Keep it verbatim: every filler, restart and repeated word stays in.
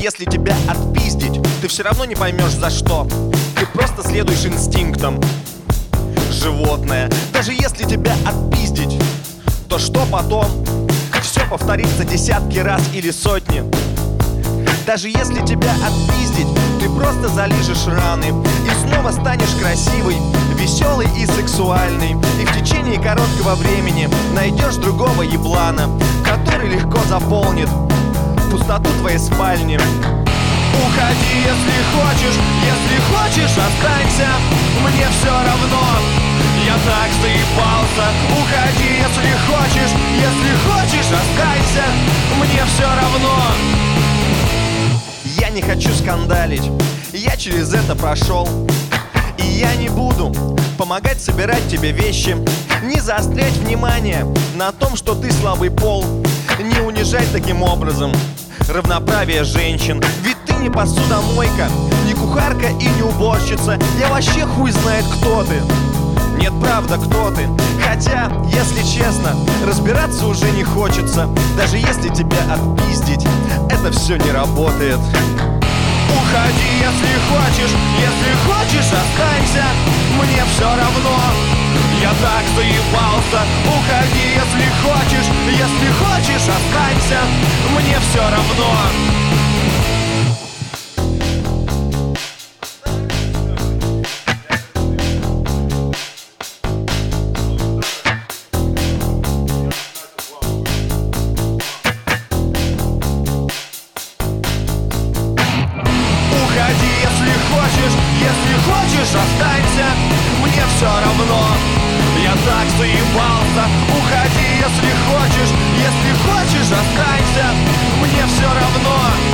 если тебя отпиздить, ты все равно не поймешь за что. Ты просто следуешь инстинктам. Животное. Даже если тебя отпиздить, то что потом? Все повторится десятки раз или сотни. Даже если тебя отпиздить, ты просто залижешь раны и снова станешь красивой, веселой и сексуальной. И в течение короткого времени найдешь другого еблана, который легко заполнит пустоту твоей спальни. Уходи, если хочешь, если хочешь, останься, мне все равно, я так заебался. Уходи, если хочешь, если хочешь, останься, мне все равно. Я не хочу скандалить, я через это прошел. И я не буду помогать собирать тебе вещи, не заострять внимание на том, что ты слабый пол, не унижать таким образом равноправие женщин. Ведь ты не посудомойка, не кухарка и не уборщица. Я вообще хуй знает, кто ты. Нет, правда, кто ты. Хотя, если честно, разбираться уже не хочется. Даже если тебя отпиздить, это все не работает. Уходи, если хочешь, если хочешь, останься, мне все равно, я так заебался. Уходи, если хочешь, если хочешь, останься, мне все равно. Уходи, если хочешь, если хочешь, останься, мне все равно, я так заебался. Уходи, если хочешь, если хочешь, останься, мне все равно.